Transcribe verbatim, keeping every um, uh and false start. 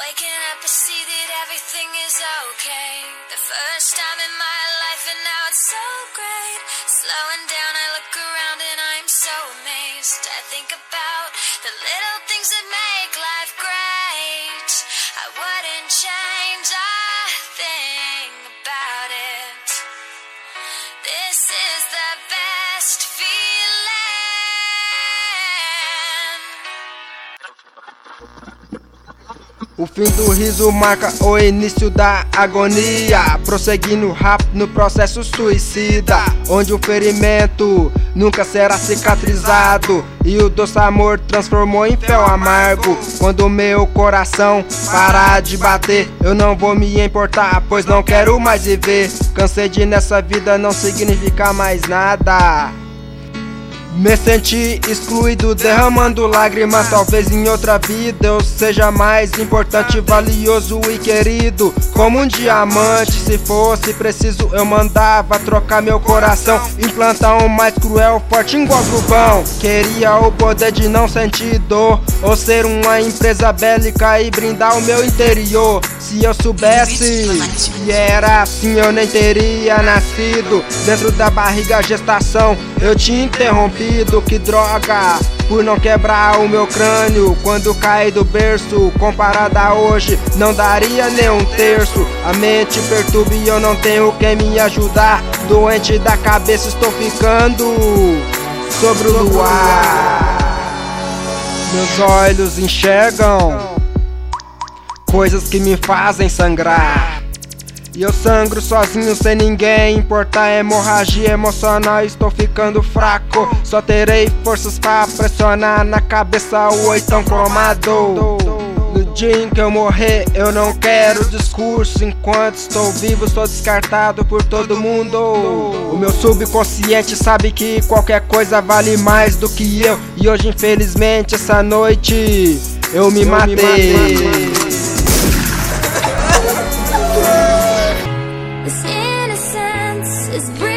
Waking up I see that everything is okay. The first time in my life and now it's so great. Slowing down I look around and I'm so amazed. I think about the little things that make life great. I wouldn't change a thing about it. This is the best feeling. O fim do riso marca o início da agonia, prosseguindo rápido no processo suicida, onde o ferimento nunca será cicatrizado e o doce amor transformou em fel amargo. Quando o meu coração parar de bater, eu não vou me importar, pois não quero mais viver. Cansei de nessa vida não significar mais nada. Me senti excluído, derramando lágrimas. Talvez em outra vida eu seja mais importante, valioso e querido, como um diamante. Se fosse preciso eu mandava trocar meu coração, implantar um mais cruel, forte igual trovão. Queria o poder de não sentir dor, ou ser uma empresa bélica e brindar o meu interior. Se eu soubesse que era assim eu nem teria nascido. Dentro da barriga a gestação eu tinha interrompido. Que droga, por não quebrar o meu crânio quando caí do berço. Comparada a hoje, não daria nem um terço. A mente perturba e eu não tenho quem me ajudar. Doente da cabeça estou ficando sobre o luar. Meus olhos enxergam coisas que me fazem sangrar. E eu sangro sozinho sem ninguém importar. Hemorragia emocional, estou ficando fraco. Só terei forças pra pressionar na cabeça o oitão cromado. No dia em que eu morrer eu não quero discurso. Enquanto estou vivo sou descartado por todo mundo. O meu subconsciente sabe que qualquer coisa vale mais do que eu. E hoje infelizmente essa noite eu me matei. This innocence is